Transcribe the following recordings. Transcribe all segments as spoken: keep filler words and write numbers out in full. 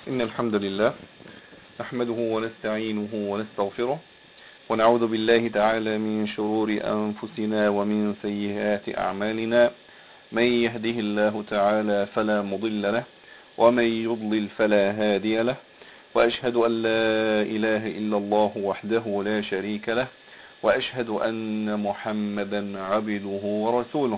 إن الحمد لله نحمده ونستعينه ونستغفره ونعوذ بالله تعالى من شرور أنفسنا ومن سيئات أعمالنا. من يهده الله تعالى فلا مضل له ومن يضلل فلا هادي له، وأشهد أن لا إله إلا الله وحده لا شريك له، وأشهد أن محمدا عبده ورسوله.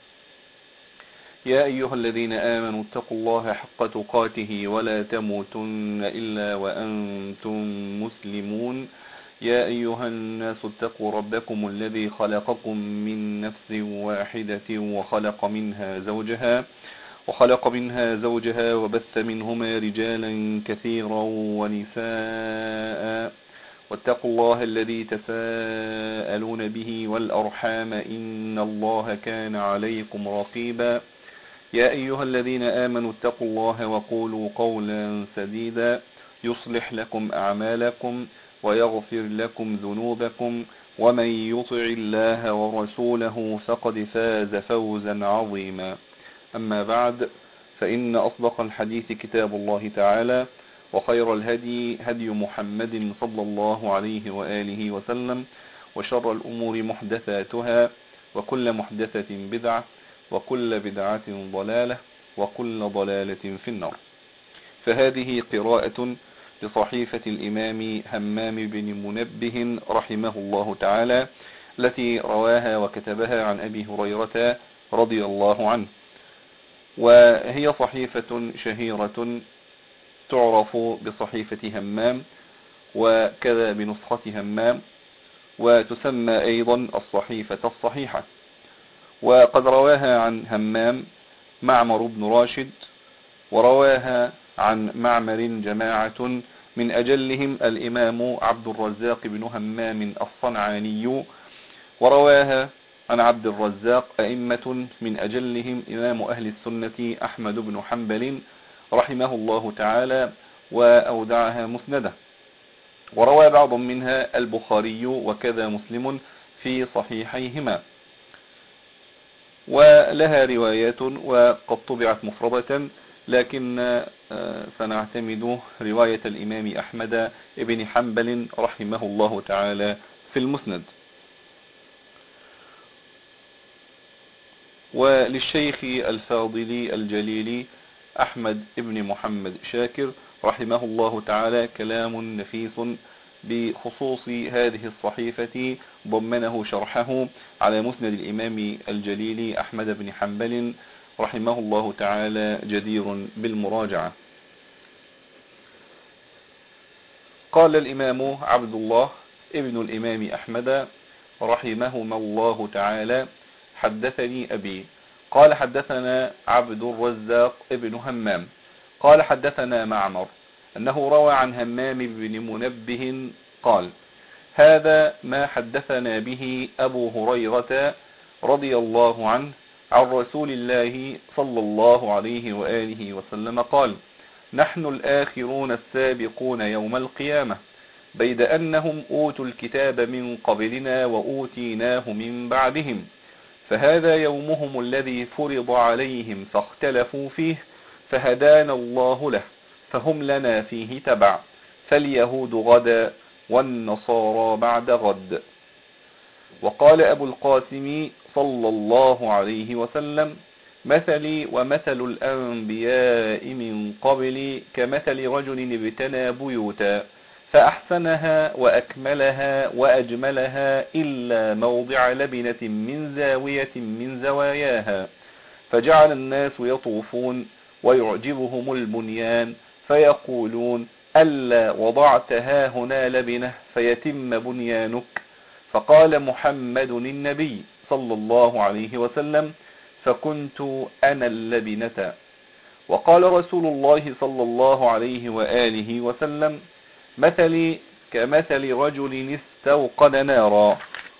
يا أيها الذين آمنوا اتقوا الله حق تقاته ولا تموتن إلا وأنتم مسلمون. يا أيها الناس اتقوا ربكم الذي خلقكم من نفس واحدة وخلق منها زوجها وخلق منها زوجها وبث منهما رجالا كثيرا ونساء، واتقوا الله الذي تساءلون به والأرحام إن الله كان عليكم رقيبا. يا أيها الذين آمنوا اتقوا الله وقولوا قولا سديدا يصلح لكم أعمالكم ويغفر لكم ذنوبكم، ومن يطع الله ورسوله فقد فاز فوزا عظيما. أما بعد، فإن أصدق الحديث كتاب الله تعالى، وخير الهدي هدي محمد صلى الله عليه وآله وسلم، وشر الأمور محدثاتها، وكل محدثة بدعة، وكل بدعة ضلالة، وكل ضلالة في النار. فهذه قراءة لصحيفة الإمام همام بن منبه رحمه الله تعالى، التي رواها وكتبها عن أبي هريرة رضي الله عنه، وهي صحيفة شهيرة تعرف بصحيفة همام، وكذا بنسخة همام، وتسمى أيضا الصحيفة الصحيحة. وقد رواها عن همام معمر بن راشد، ورواها عن معمر جماعة من أجلهم الإمام عبد الرزاق بن همام الصنعاني، ورواها عن عبد الرزاق أئمة من أجلهم إمام أهل السنة أحمد بن حنبل رحمه الله تعالى، وأودعها مسندة. وروى بعض منها البخاري وكذا مسلم في صحيحيهما، ولها روايات وقد طبعت مفردة، لكن سنعتمد رواية الإمام أحمد بن حنبل رحمه الله تعالى في المسند. وللشيخ الفاضل الجليل أحمد بن محمد شاكر رحمه الله تعالى كلام نفيس بخصوص هذه الصحيفة، ضمنه شرحه على مسند الإمام الجليل أحمد بن حنبل رحمه الله تعالى، جدير بالمراجعة. قال الإمام عبد الله ابن الإمام أحمد رحمهما الله تعالى: حدثني أبي قال حدثنا عبد الرزاق ابن همام قال حدثنا معمر أنه روى عن همام بن منبه قال: هذا ما حدثنا به أبو هريرة رضي الله عنه عن رسول الله صلى الله عليه وآله وسلم قال: نحن الآخرون السابقون يوم القيامة، بيد أنهم أوتوا الكتاب من قبلنا وأوتيناه من بعدهم، فهذا يومهم الذي فرض عليهم فاختلفوا فيه، فهدانا الله له، فهم لنا فيه تبع، فاليهود غدا والنصارى بعد غد. وقال أبو القاسم صلى الله عليه وسلم: مثلي ومثل الأنبياء من قبل كمثل رجل ابتنى بيوتا فأحسنها وأكملها وأجملها إلا موضع لبنة من زاوية من زواياها، فجعل الناس يطوفون ويعجبهم البنيان، فيقولون: ألا وضعتها هنا لبنة فيتم بنيانك؟ فقال محمد النبي صلى الله عليه وسلم: فكنت أنا اللبنة. وقال رسول الله صلى الله عليه وآله وسلم: مثلي كمثل رجل استوقد نارا،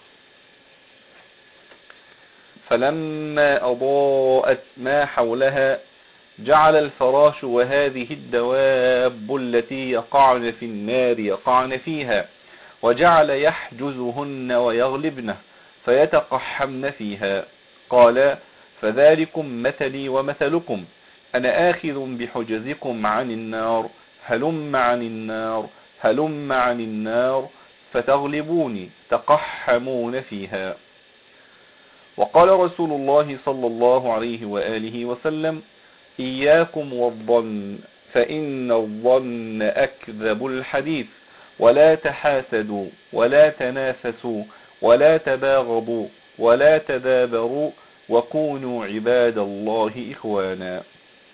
فلما أضاءت ما حولها جعل الفراش وهذه الدواب التي يقعن في النار يقعن فيها، وجعل يحجزهن ويغلبن فيتقحمن فيها. قال: فذلكم مثلي ومثلكم، أنا آخذ بحجزكم عن النار، هلم عن النار هلم عن النار فتغلبوني تقحمون فيها. وقال رسول الله صلى الله عليه وآله وسلم: إياكم والظن فإن الظن أكذب الحديث، ولا تحاسدوا ولا تنافسوا ولا تباغضوا ولا تدابروا وكونوا عباد الله إخوانا.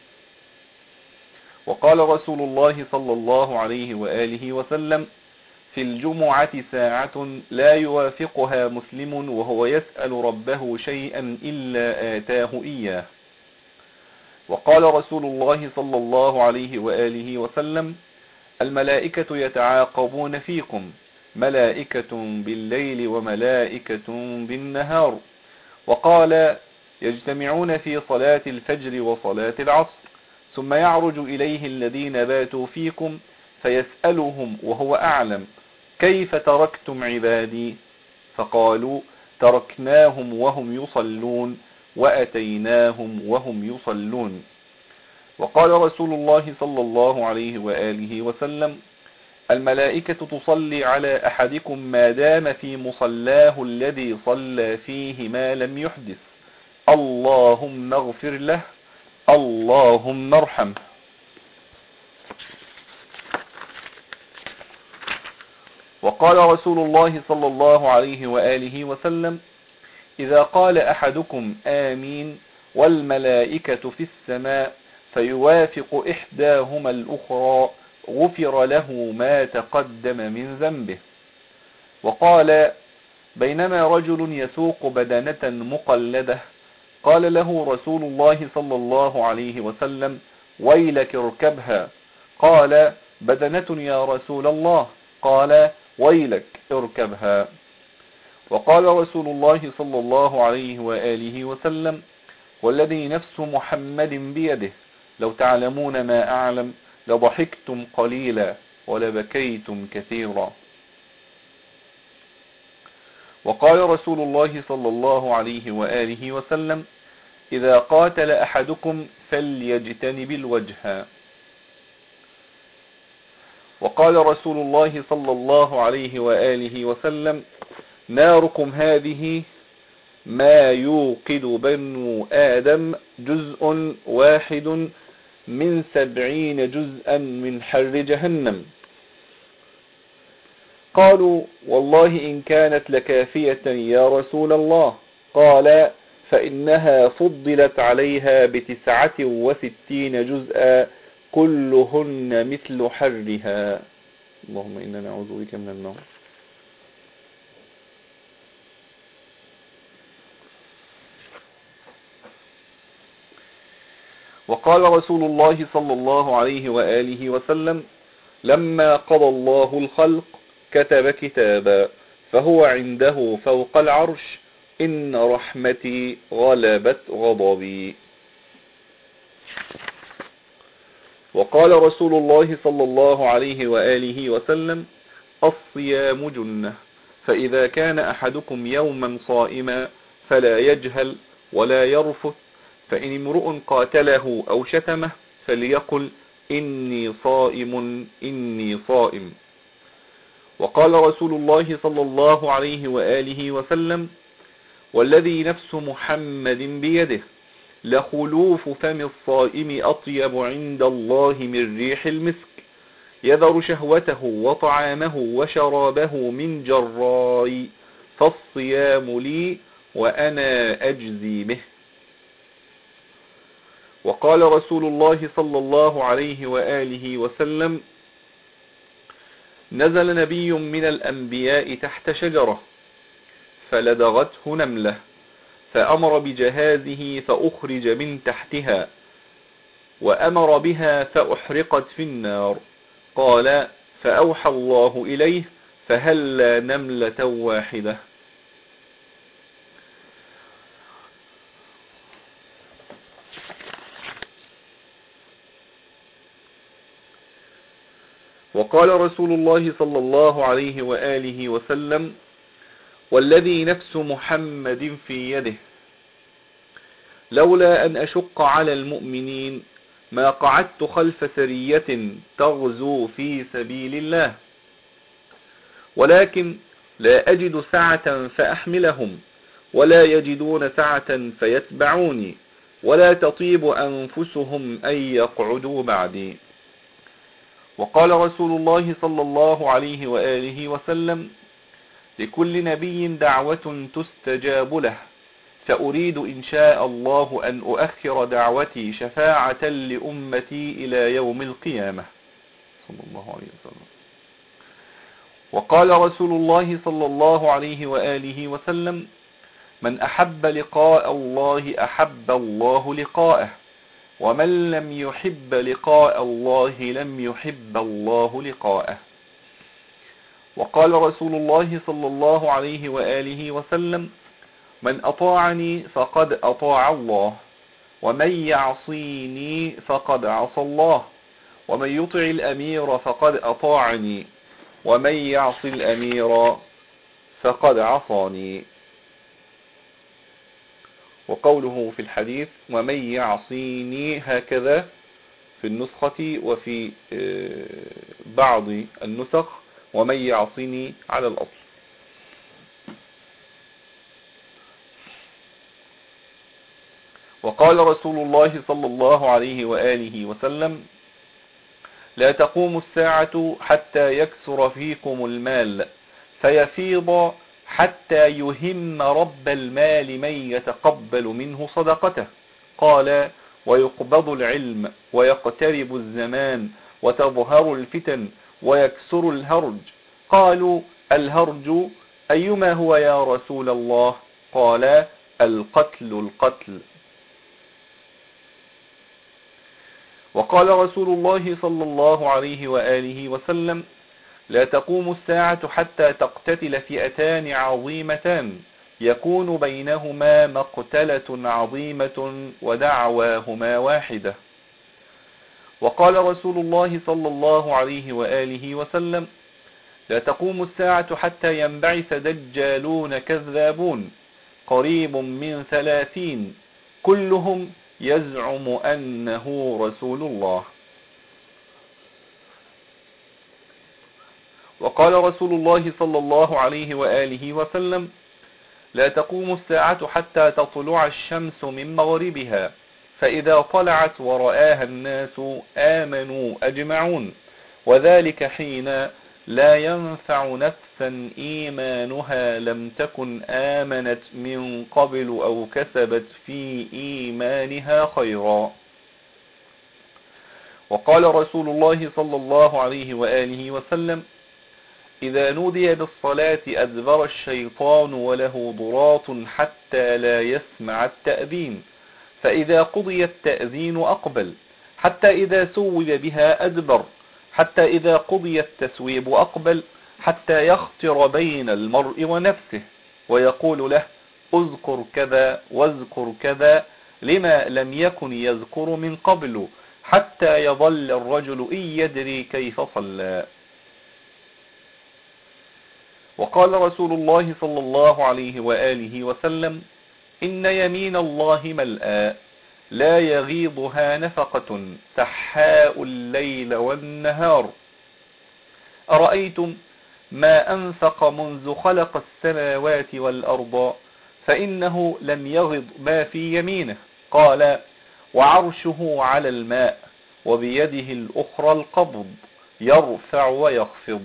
وقال رسول الله صلى الله عليه وآله وسلم: في الجمعة ساعة لا يوافقها مسلم وهو يسأل ربه شيئا إلا آتاه إياه. وقال رسول الله صلى الله عليه وآله وسلم: الملائكة يتعاقبون فيكم، ملائكة بالليل وملائكة بالنهار. وقال: يجتمعون في صلاة الفجر وصلاة العصر، ثم يعرج إليه الذين باتوا فيكم فيسألهم وهو أعلم: كيف تركتم عبادي؟ فقالوا: تركناهم وهم يصلون وأتيناهم وهم يصلون. وقال رسول الله صلى الله عليه وآله وسلم: الملائكة تصلي على أحدكم ما دام في مصلاه الذي صلى فيه ما لم يحدث، اللهم اغفر له، اللهم ارحمه. وقال رسول الله صلى الله عليه وآله وسلم: إذا قال أحدكم آمين والملائكة في السماء فيوافق إحداهما الأخرى غفر له ما تقدم من ذنبه. وقال: بينما رجل يسوق بدنة مقلدة قال له رسول الله صلى الله عليه وسلم: ويلك اركبها. قال: بدنة يا رسول الله. قال: ويلك اركبها. وقال رسول الله صلى الله عليه وآله وسلم: والذي نفس محمد بيده لو تعلمون ما أعلم لضحكتم قليلا ولبكيتم كثيرا. وقال رسول الله صلى الله عليه وآله وسلم: إذا قاتل أحدكم فليجتنب الوجه. وقال رسول الله صلى الله عليه وآله وسلم: ناركم هذه ما يوقد بنو آدم جزء واحد من سبعين جزءا من حر جهنم. قالوا: والله إن كانت لكافية يا رسول الله. قال: فإنها فضلت عليها بتسعة وستين جزءا كلهن مثل حرها. اللهم إنا نعوذ بك من النار. وقال رسول الله صلى الله عليه وآله وسلم: لما قضى الله الخلق كتب كتابا فهو عنده فوق العرش: إن رحمتي غلبت غضبي. وقال رسول الله صلى الله عليه وآله وسلم: الصيام جنة، فإذا كان أحدكم يوما صائما فلا يجهل ولا يرفث، فإن امرؤ قاتله أو شتمه فليقل: إني صائم إني صائم. وقال رسول الله صلى الله عليه وآله وسلم: والذي نفس محمد بيده لخلوف فم الصائم أطيب عند الله من ريح المسك، يذر شهوته وطعامه وشرابه من جراي، فالصيام لي وأنا أجزي به. وقال رسول الله صلى الله عليه وآله وسلم: نزل نبي من الأنبياء تحت شجرة فلدغته نملة، فأمر بجهازه فأخرج من تحتها، وأمر بها فأحرقت في النار. قال: فأوحى الله إليه: فهلا نملة واحدة. وقال رسول الله صلى الله عليه وآله وسلم: والذي نفس محمد في يده لولا أن أشق على المؤمنين ما قعدت خلف سرية تغزو في سبيل الله، ولكن لا أجد سعة فأحملهم، ولا يجدون سعة فيتبعوني، ولا تطيب أنفسهم أن يقعدوا بعدي. وقال رسول الله صلى الله عليه وآله وسلم: لكل نبي دعوة تستجاب له، فأريد إن شاء الله أن أؤخر دعوتي شفاعة لأمتي إلى يوم القيامة. صلى الله عليه وسلم. وقال رسول الله صلى الله عليه وآله وسلم: من أحب لقاء الله أحب الله لقاءه، ومن لم يحب لقاء الله لم يحب الله لقاءه. وقال رسول الله صلى الله عليه وآله وسلم: من أطاعني فقد أطاع الله، ومن يعصيني فقد عصى الله، ومن يطع الأمير فقد أطاعني، ومن يعص الأمير فقد عصاني. وقوله في الحديث ومن يعصيني هكذا في النسخة، وفي بعض النسخ ومن يعصيني على الأصل. وقال رسول الله صلى الله عليه وآله وسلم: لا تقوم الساعة حتى يكثر فيكم المال فيفيض حتى يهم رب المال من يتقبل منه صدقته. قال: ويقبض العلم ويقترب الزمان وتظهر الفتن ويكسر الهرج. قالوا: الهرج أيما هو يا رسول الله؟ قال: القتل القتل. وقال رسول الله صلى الله عليه وآله وسلم: لا تقوم الساعة حتى تقتتل فئتان عظيمتان يكون بينهما مقتلة عظيمة ودعواهما واحدة. وقال رسول الله صلى الله عليه وآله وسلم: لا تقوم الساعة حتى ينبعث دجالون كذابون قريب من ثلاثين كلهم يزعم أنه رسول الله. وقال رسول الله صلى الله عليه وآله وسلم: لا تقوم الساعة حتى تطلع الشمس من مغربها، فإذا طلعت ورآها الناس آمنوا أجمعون، وذلك حين لا ينفع نفسا إيمانها لم تكن آمنت من قبل أو كسبت في إيمانها خيرا. وقال رسول الله صلى الله عليه وآله وسلم: إذا نودي بالصلاة أدبر الشيطان وله ضراط حتى لا يسمع التأذين، فإذا قضي التأذين أقبل، حتى إذا سوب بها أدبر، حتى إذا قضي التسويب أقبل، حتى يخطر بين المرء ونفسه ويقول له: اذكر كذا واذكر كذا، لما لم يكن يذكر من قبل، حتى يظل الرجل إن يدري كيف صلى. وقال رسول الله صلى الله عليه وآله وسلم: إن يمين الله ملأى لا يغيضها نفقة سحاء الليل والنهار. أرأيتم ما أنفق منذ خلق السماوات والأرض فإنه لم يغض ما في يمينه. قال: وعرشه على الماء وبيده الأخرى القبض يرفع ويخفض.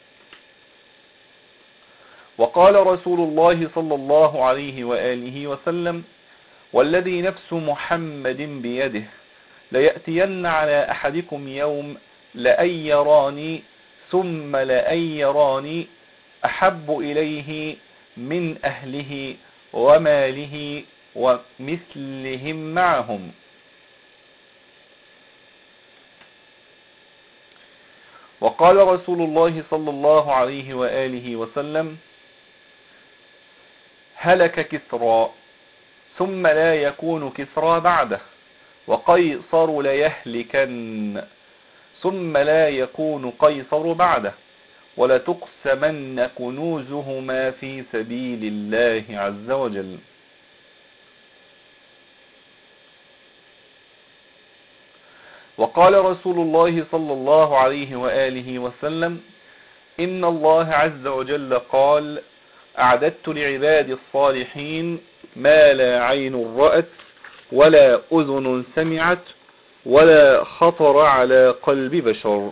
وقال رسول الله صلى الله عليه وآله وسلم: والذي نفس محمد بيده ليأتين على أحدكم يوم لأن يراني ثم لأن يراني أحب إليه من أهله وماله ومثلهم معهم. وقال رسول الله صلى الله عليه وآله وسلم: هلك كسرى ثم لا يكون كسرى بعده، وقيصر ليهلكن ثم لا يكون قيصر بعده، ولتقسمن كنوزهما في سبيل الله عز وجل. وقال رسول الله صلى الله عليه وآله وسلم: إن الله عز وجل قال: أعددت لعبادي الصالحين ما لا عين رأت ولا أذن سمعت ولا خطر على قلب بشر.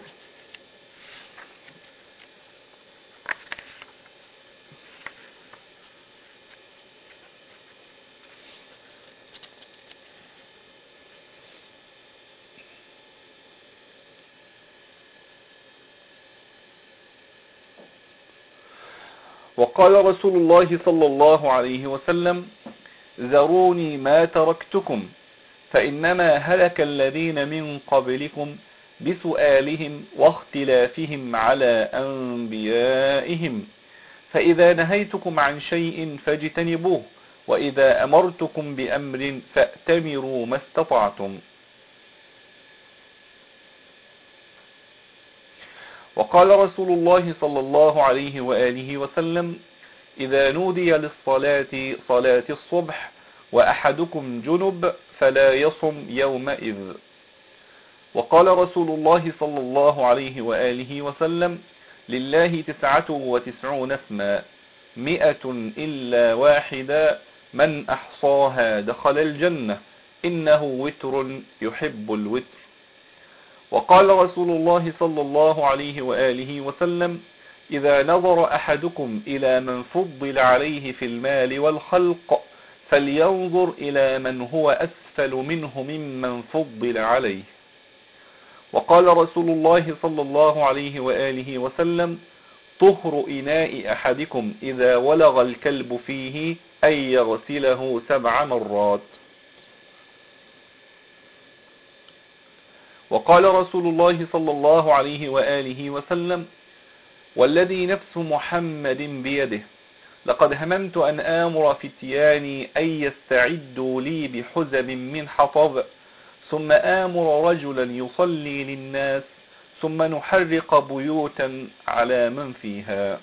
وقال رسول الله صلى الله عليه وسلم: ذروني ما تركتكم، فإنما هلك الذين من قبلكم بسؤالهم واختلافهم على أنبيائهم، فإذا نهيتكم عن شيء فاجتنبوه، وإذا أمرتكم بأمر فأتمروا ما استطعتم. وقال رسول الله صلى الله عليه وآله وسلم: إذا نودي للصلاة صلاة الصبح وأحدكم جنب فلا يصم يومئذ. وقال رسول الله صلى الله عليه وآله وسلم: لله تسعة وتسعون اسما مئة إلا واحدا من أحصاها دخل الجنة إنه وتر يحب الوتر. وقال رسول الله صلى الله عليه وآله وسلم: إذا نظر أحدكم إلى من فضل عليه في المال والخلق فلينظر إلى من هو أسفل منه ممن فضل عليه. وقال رسول الله صلى الله عليه وآله وسلم: طهر إناء أحدكم إذا ولغ الكلب فيه أن يغسله سبع مرات. وقال رسول الله صلى الله عليه وآله وسلم: والذي نفس محمد بيده لقد هممت أن آمر فتياني أن يستعدوا لي بحزم من حطب، ثم آمر رجلا يصلي للناس، ثم نحرق بيوتا على من فيها.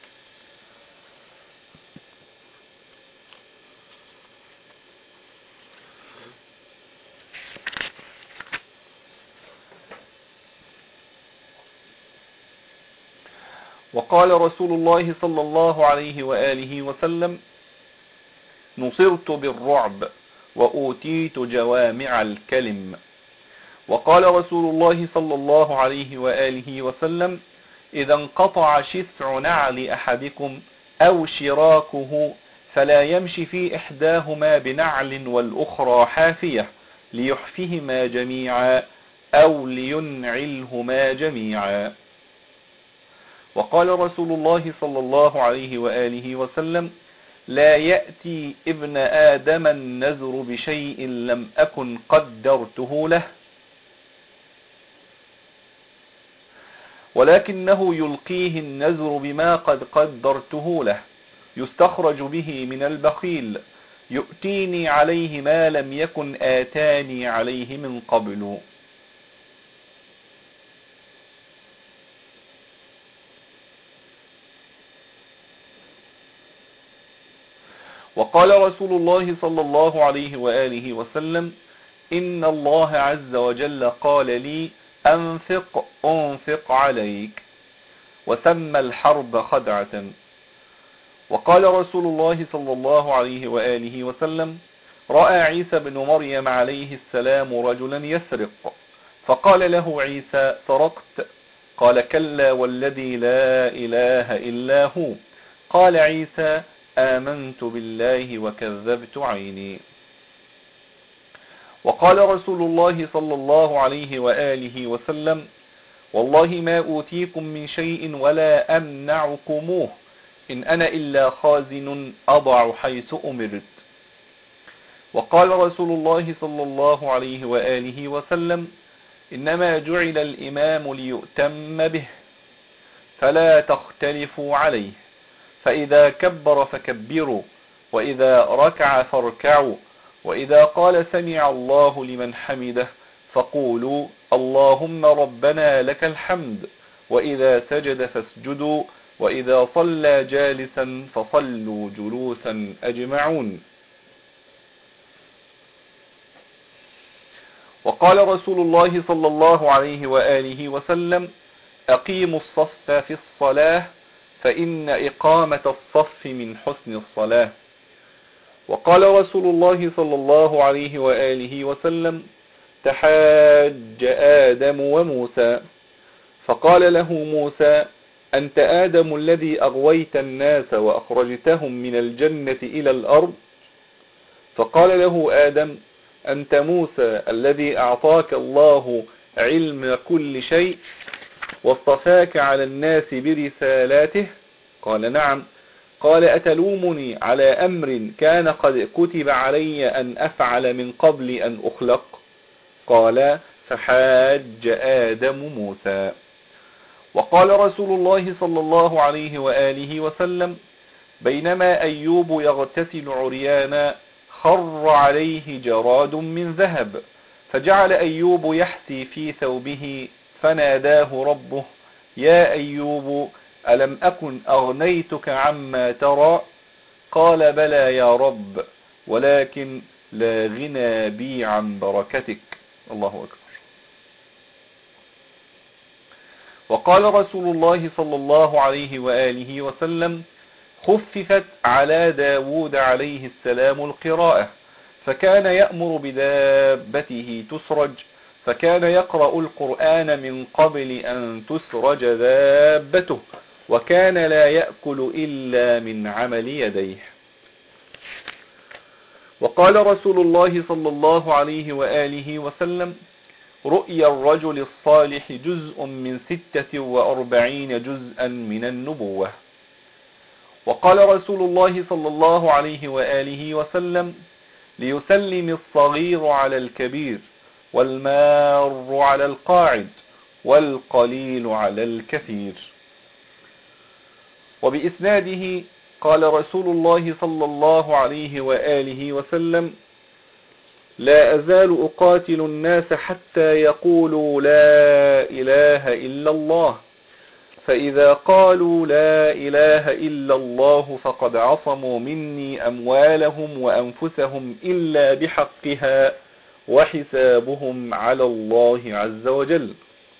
وقال رسول الله صلى الله عليه وآله وسلم: نصرت بالرعب وأوتيت جوامع الكلم. وقال رسول الله صلى الله عليه وآله وسلم: إذا انقطع شسع نعل أحدكم أو شراكه فلا يمشي في إحداهما بنعل والأخرى حافية ليحفهما جميعا أو لينعلهما جميعا. وقال رسول الله صلى الله عليه وآله وسلم: لا يأتي ابن آدم النذر بشيء لم أكن قدرته له، ولكنه يلقيه النذر بما قد قدرته له، يستخرج به من البخيل، يؤتيني عليه ما لم يكن آتاني عليه من قبل. وقال رسول الله صلى الله عليه وآله وسلم: إن الله عز وجل قال لي: أنفق أنفق عليك، وسمى الحرب خدعة. وقال رسول الله صلى الله عليه وآله وسلم: رأى عيسى بن مريم عليه السلام رجلا يسرق، فقال له عيسى: سرقت؟ قال: كلا والذي لا إله إلا هو. قال عيسى: آمنت بالله وكذبت عيني. وقال رسول الله صلى الله عليه وآله وسلم: والله ما أوتيكم من شيء ولا أمنعكموه، إن أنا إلا خازن أضع حيث أمرت. وقال رسول الله صلى الله عليه وآله وسلم: إنما جعل الإمام ليؤتم به، فلا تختلفوا عليه، فإذا كبر فكبروا، وإذا ركع فاركعوا، وإذا قال سمع الله لمن حمده فقولوا اللهم ربنا لك الحمد، وإذا سجد فاسجدوا، وإذا صلى جالسا فصلوا جلوسا أجمعون. وقال رسول الله صلى الله عليه وآله وسلم: أقيموا الصف في الصلاة فإن إقامة الصف من حسن الصلاة. وقال رسول الله صلى الله عليه وآله وسلم: تحاج آدم وموسى، فقال له موسى: أنت آدم الذي أغويت الناس وأخرجتهم من الجنة إلى الأرض؟ فقال له آدم: أنت موسى الذي أعطاك الله علم كل شيء واصطفاك على الناس برسالاته؟ قال: نعم. قال: أتلومني على أمر كان قد كتب علي أن أفعل من قبل أن أخلق؟ قال: فحاج آدم موسى. وقال رسول الله صلى الله عليه وآله وسلم: بينما أيوب يغتسل عريانا خر عليه جراد من ذهب، فجعل أيوب يحسي في ثوبه، فناداه ربه: يا أيوب ألم أكن أغنيتك عما ترى؟ قال: بلى يا رب، ولكن لا غنى بي عن بركتك. الله أكبر. وقال رسول الله صلى الله عليه وآله وسلم: خففت على داود عليه السلام القراءة، فكان يأمر بدابته تسرج، فكان يقرأ القرآن من قبل أن تسرج دابته، وكان لا يأكل إلا من عمل يديه. وقال رسول الله صلى الله عليه وآله وسلم: رؤيا الرجل الصالح جزء من ستة وأربعين جزءا من النبوة. وقال رسول الله صلى الله عليه وآله وسلم: ليسلم الصغير على الكبير، والمار على القاعد، والقليل على الكثير. وبإسناده قال رسول الله صلى الله عليه وآله وسلم: لا أزال أقاتل الناس حتى يقولوا لا إله إلا الله، فإذا قالوا لا إله إلا الله فقد عصموا مني أموالهم وأنفسهم إلا بحقها، وحسابهم على الله عز وجل.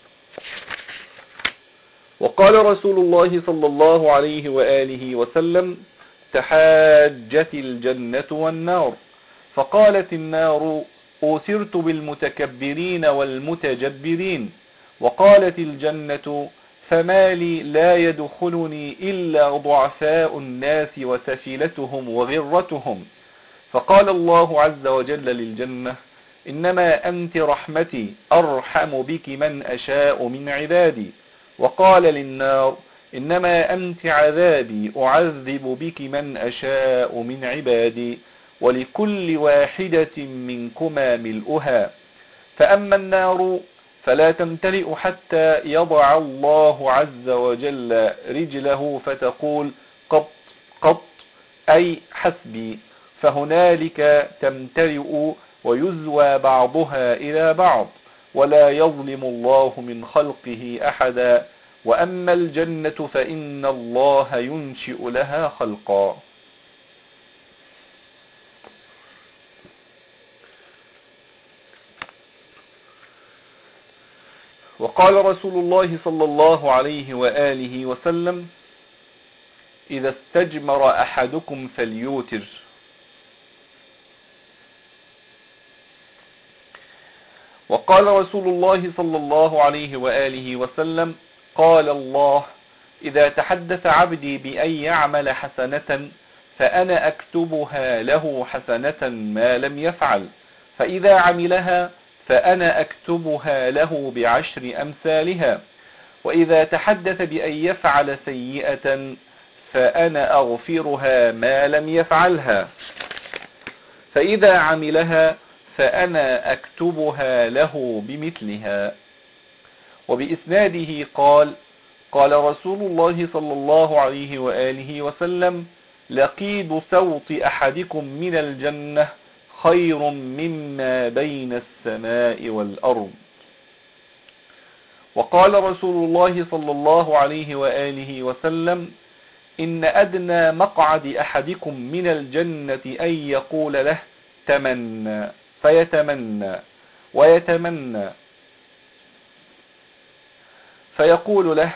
وقال رسول الله صلى الله عليه وآله وسلم: تحاجت الجنة والنار، فقالت النار: أوسرت بالمتكبرين والمتجبرين. وقالت الجنة: فما لي لا يدخلني إلا ضعفاء الناس وسفلتهم وغرتهم. فقال الله عز وجل للجنة: إنما أنت رحمتي أرحم بك من أشاء من عبادي. وقال للنار: إنما أنت عذابي أعذب بك من أشاء من عبادي، ولكل واحدة منكما ملؤها. فأما النار فلا تمتلئ حتى يضع الله عز وجل رجله فتقول: قط قط، أي حسبي. فهنالك تمتلئ ويزوى بعضها إلى بعض، ولا يظلم الله من خلقه أحدا. وأما الجنة فإن الله ينشئ لها خلقا. وقال رسول الله صلى الله عليه وآله وسلم: إذا استجمر أحدكم فليوتر. وقال رسول الله صلى الله عليه وآله وسلم: قال الله: إذا تحدث عبدي بأن يعمل حسنة فأنا أكتبها له حسنة ما لم يفعل، فإذا عملها فأنا أكتبها له بعشر أمثالها، وإذا تحدث بأن يفعل سيئة فأنا أغفرها ما لم يفعلها، فإذا عملها فأنا أكتبها له بمثلها. وبإسناده قال: قال رسول الله صلى الله عليه وآله وسلم: لقيد صوت أحدكم من الجنة خير مما بين السماء والأرض. وقال رسول الله صلى الله عليه وآله وسلم: إن أدنى مقعد أحدكم من الجنة أن يقول له: تمنى، فيتمنى، ويتمنى، فيقول له: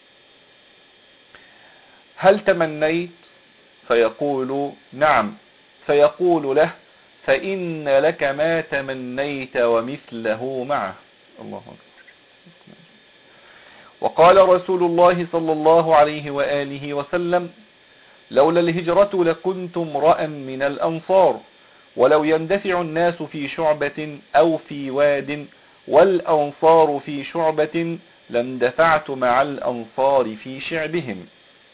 هل تمنيت؟ فيقول: نعم. فيقول له: فإن لك ما تمنيت ومثله معه. الله أكبر. وقال رسول الله صلى الله عليه وآله وسلم: لولا الهجرة لكنت امرأ من الأنصار، ولو يندفع الناس في شعبة أو في واد والأنصار في شعبة لاندفعت مع الأنصار في شعبهم.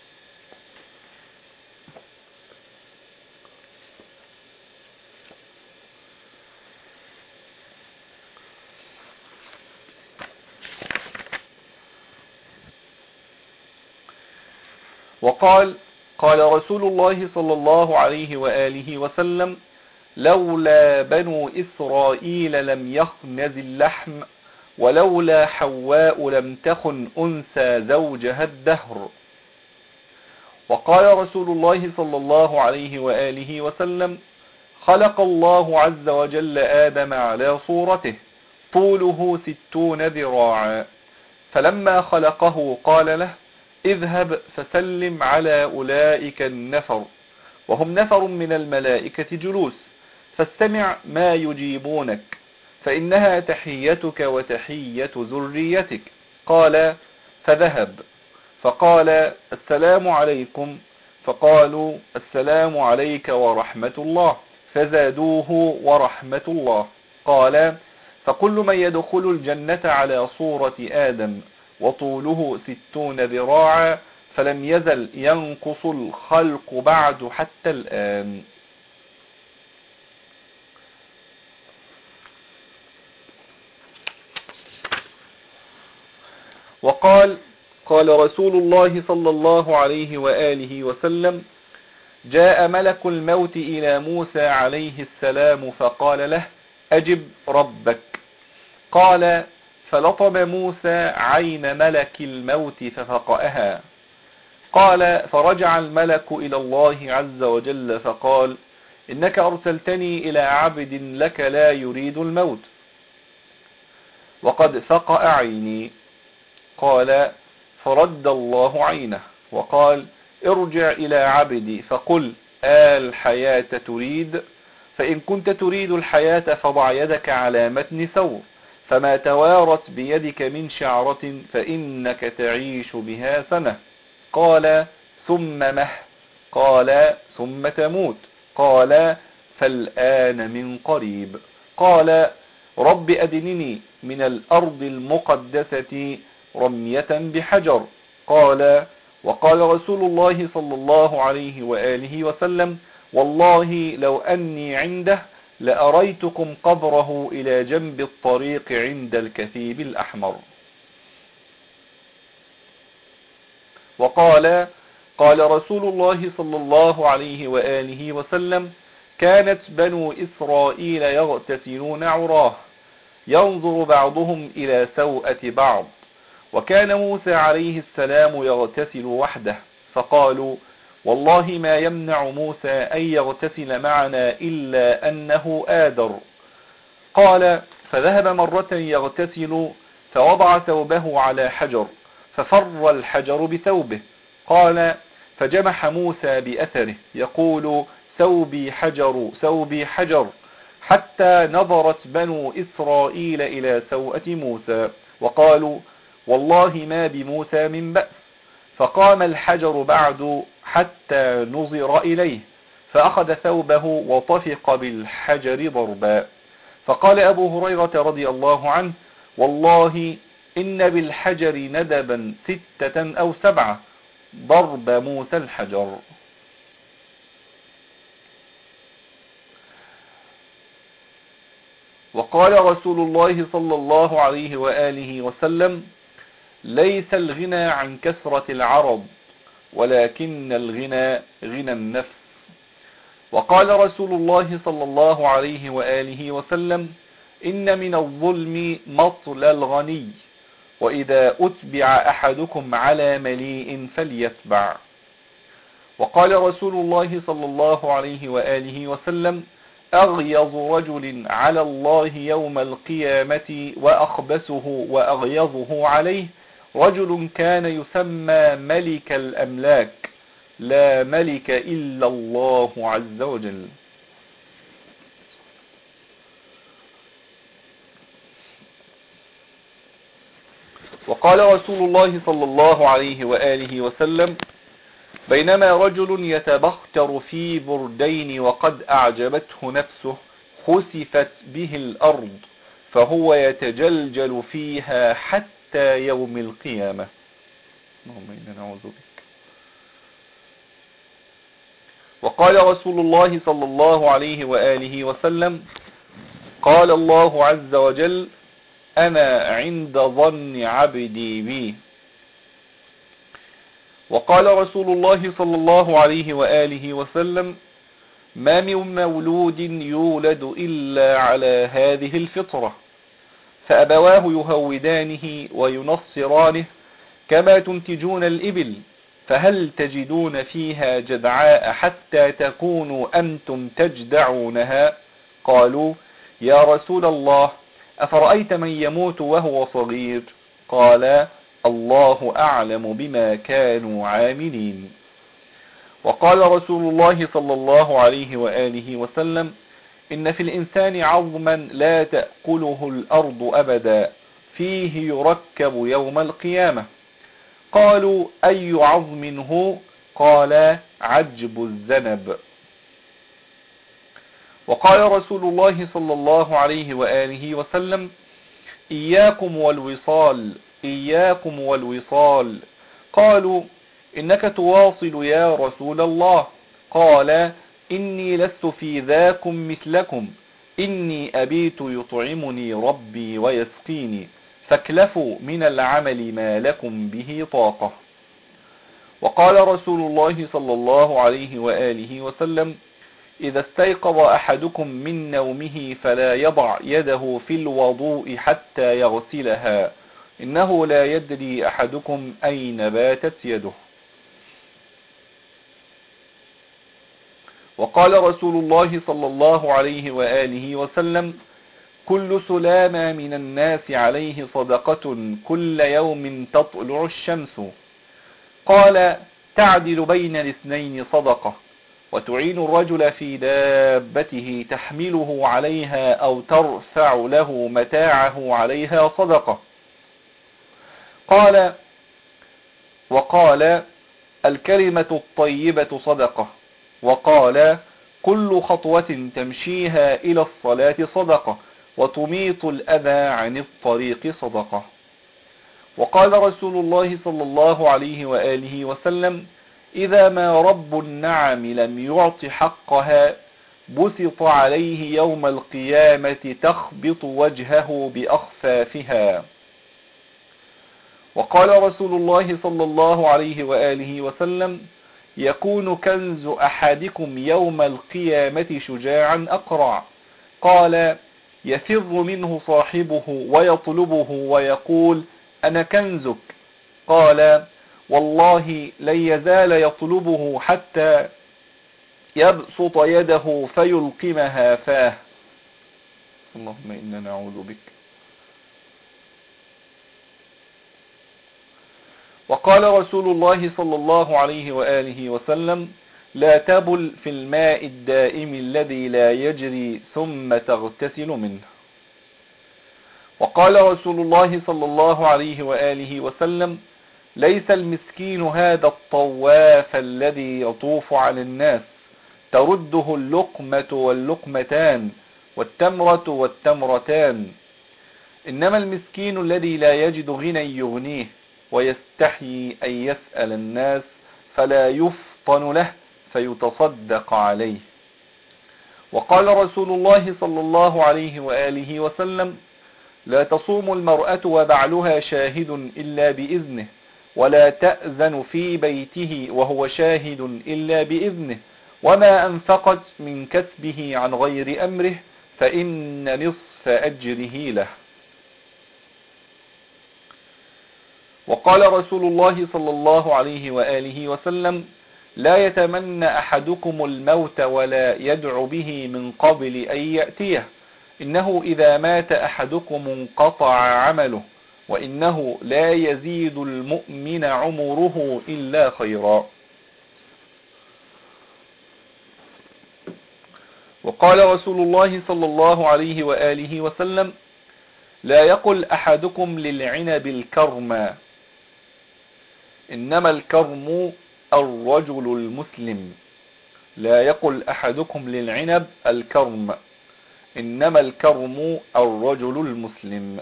وقال: قال رسول الله صلى الله عليه وآله وسلم: لولا بنو إسرائيل لم يخنز اللحم، ولولا حواء لم تخن أنثى زوجها الدهر. وقال رسول الله صلى الله عليه وآله وسلم: خلق الله عز وجل آدم على صورته، طوله ستون ذراعا، فلما خلقه قال له: اذهب فسلم على أولئك النفر، وهم نفر من الملائكة جلوس، فاستمع ما يجيبونك، فإنها تحيتك وتحية ذريتك. قال: فذهب، فقال: السلام عليكم، فقالوا: السلام عليك ورحمة الله، فزادوه: ورحمة الله. قال: فكل من يدخل الجنة على صورة آدم وطوله ستون ذراعا، فلم يزل ينقص الخلق بعد حتى الآن. وقال: قال رسول الله صلى الله عليه وآله وسلم: جاء ملك الموت إلى موسى عليه السلام فقال له: أجب ربك. قال: فلطم موسى عين ملك الموت ففقأها. قال: فرجع الملك إلى الله عز وجل فقال: إنك أرسلتني إلى عبد لك لا يريد الموت، وقد فقأ عيني. قال: فرد الله عينه وقال: ارجع إلى عبدي فقل: الحياة تريد؟ فإن كنت تريد الحياة فضع يدك على متن ثور، فما توارت بيدك من شعرة فإنك تعيش بها سنة. قال: ثم مه؟ قال: ثم تموت. قال: فالآن من قريب. قال: رب أدنني من الأرض المقدسة رمية بحجر. قال: وقال رسول الله صلى الله عليه وآله وسلم: والله لو أني عنده لأريتكم قبره إلى جنب الطريق عند الكثيب الأحمر. وقال: قال رسول الله صلى الله عليه وآله وسلم: كانت بنو إسرائيل يغتسلون عراه، ينظر بعضهم إلى سوءة بعض، وكان موسى عليه السلام يغتسل وحده، فقالوا: والله ما يمنع موسى أن يغتسل معنا إلا أنه آدر. قال: فذهب مرة يغتسل فوضع ثوبه على حجر ففر الحجر بثوبه. قال: فجمح موسى بأثره يقول: ثوبي حجر ثوبي حجر، حتى نظرت بنو إسرائيل إلى سوءة موسى وقالوا: والله ما بموسى من بأس. فقام الحجر بعد حتى نظر إليه، فأخذ ثوبه وطفق بالحجر ضربا. فقال أبو هريرة رضي الله عنه: والله إن بالحجر ندبا ستة أو سبعة، ضرب موسى الحجر. وقال رسول الله صلى الله عليه وآله وسلم: ليس الغنى عن كثرة العرض، ولكن الغنى غنى النفس. وقال رسول الله صلى الله عليه وآله وسلم: إن من الظلم مطل الغني، وإذا أتبع أحدكم على مليء فليتبع. وقال رسول الله صلى الله عليه وآله وسلم: أغيظ رجل على الله يوم القيامة وأخبثه وأغيظه عليه رجل كان يسمى ملك الأملاك لا ملك إلا الله عز وجل. وقال رسول الله صلى الله عليه وآله وسلم: بينما رجل يتبختر في بردين وقد أعجبته نفسه خسفت به الأرض فهو يتجلجل فيها حتى يوم القيامة. اللهم إنا نعوذ بك. وقال رسول الله صلى الله عليه وآله وسلم: قال الله عز وجل: أنا عند ظن عبدي بي. وقال رسول الله صلى الله عليه وآله وسلم: ما من مولود يولد إلا على هذه الفطرة فأبواه يهودانه وينصرانه كما تنتجون الإبل فهل تجدون فيها جدعاء حتى تكونوا أنتم تجدعونها؟ قالوا: يا رسول الله أفرأيت من يموت وهو صغير؟ قال: الله أعلم بما كانوا عاملين. وقال رسول الله صلى الله عليه وآله وسلم: إن في الإنسان عظما لا تأكله الأرض أبدا فيه يركب يوم القيامة. قالوا: أي عظم هو؟ قال: عجب الذنب. وقال رسول الله صلى الله عليه وآله وسلم: إياكم والوصال إياكم والوصال. قالوا: إنك تواصل يا رسول الله. قال: إني لست في ذاكم مثلكم إني أبيت يطعمني ربي ويسقيني فاكلفوا من العمل ما لكم به طاقة. وقال رسول الله صلى الله عليه وآله وسلم: إذا استيقظ أحدكم من نومه فلا يضع يده في الوضوء حتى يغسلها إنه لا يدري أحدكم أين باتت يده. وقال رسول الله صلى الله عليه وآله وسلم: كل سلامة من الناس عليه صدقة كل يوم تطلع الشمس. قال: تعدل بين الاثنين صدقة وتعين الرجل في دابته تحمله عليها أو ترفع له متاعه عليها صدقة. قال وقال: الكلمة الطيبة صدقة. وقال: كل خطوة تمشيها إلى الصلاة صدقة وتميط الأذى عن الطريق صدقة. وقال رسول الله صلى الله عليه وآله وسلم: إذا ما رب النعم لم يعط حقها بسط عليه يوم القيامة تخبط وجهه بأخفافها. وقال رسول الله صلى الله عليه وآله وسلم: يكون كنز أحدكم يوم القيامة شجاعا أقرع. قال: يفر منه صاحبه ويطلبه ويقول: أنا كنزك. قال: والله لن يزال يطلبه حتى يبسط يده فيلقمها فاه. اللهم إنا نعوذ بك. وقال رسول الله صلى الله عليه وآله وسلم: لا تبل في الماء الدائم الذي لا يجري ثم تغتسل منه. وقال رسول الله صلى الله عليه وآله وسلم: ليس المسكين هذا الطواف الذي يطوف على الناس ترده اللقمة واللقمتان والتمرة والتمرتان، إنما المسكين الذي لا يجد غنى يغنيه ويستحيي أن يسأل الناس فلا يفطن له فيتصدق عليه. وقال رسول الله صلى الله عليه وآله وسلم: لا تصوم المرأة وبعلها شاهد إلا بإذنه ولا تأذن في بيته وهو شاهد إلا بإذنه وما أنفقت من كسبه عن غير أمره فإن نصف أجره له. وقال رسول الله صلى الله عليه وآله وسلم: لا يتمنى أحدكم الموت ولا يدعو به من قبل أن يأتيه، إنه إذا مات أحدكم انقطع عمله، وإنه لا يزيد المؤمن عمره إلا خيرا. وقال رسول الله صلى الله عليه وآله وسلم: لا يقل أحدكم للعنب الكرم، إنما الكرم الرجل المسلم. لا يقل أحدكم للعنب الكرم، إنما الكرم الرجل المسلم.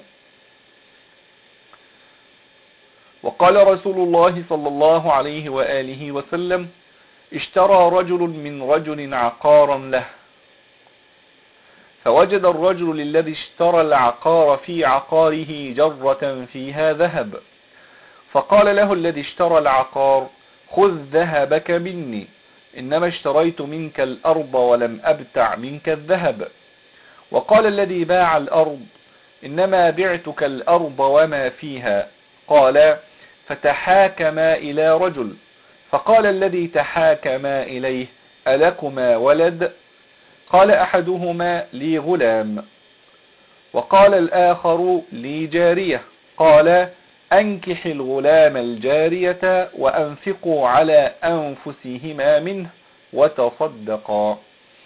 وقال رسول الله صلى الله عليه وآله وسلم: اشترى رجل من رجل عقارا له، فوجد الرجل الذي اشترى العقار في عقاره جرة فيها ذهب، فقال له الذي اشترى العقار: خذ ذهبك مني، إنما اشتريت منك الأرض ولم أبتع منك الذهب. وقال الذي باع الأرض: إنما بعتك الأرض وما فيها. قال: فتحاكما إلى رجل، فقال الذي تحاكما إليه: ألكما ولد؟ قال أحدهما: لي غلام. وقال الآخر: لي جارية. قال: أنكح الغلام الجارية وأنفقوا على أنفسهما منه وتصدقا.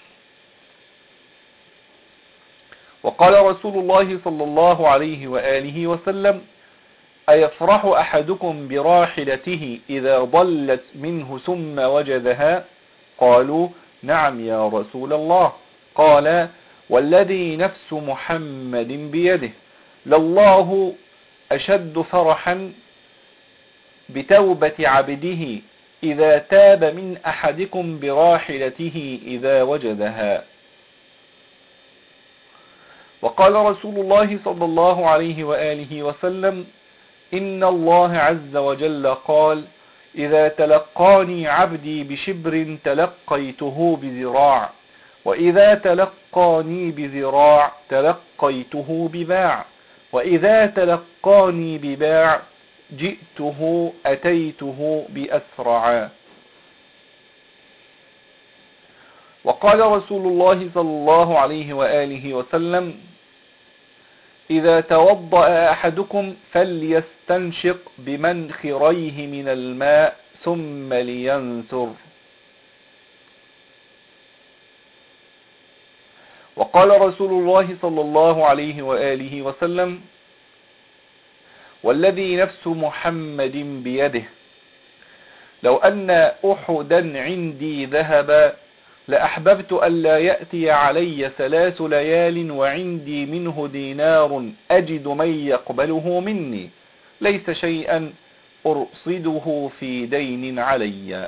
وقال رسول الله صلى الله عليه وآله وسلم: أيفرح أحدكم براحلته إذا ضلت منه ثم وجدها؟ قالوا: نعم يا رسول الله. قال: والذي نفس محمد بيده لله أشد فرحا بتوبة عبده إذا تاب من أحدكم براحلته إذا وجدها. وقال رسول الله صلى الله عليه وآله وسلم: إن الله عز وجل قال: إذا تلقاني عبدي بشبر تلقيته بذراع، وإذا تلقاني بذراع تلقيته بباع، وإذا تلقاني بباع جئته أتيته بأسرع. وقال رسول الله صلى الله عليه وآله وسلم: إذا توضأ أحدكم فليستنشق بمنخريه من الماء ثم لينثر. وقال رسول الله صلى الله عليه وآله وسلم: والذي نفس محمد بيده لو أن أحدا عندي ذهبا لأحببت ألا يأتي علي ثلاث ليال وعندي منه دينار أجد من يقبله مني، ليس شيئا أرصده في دين علي.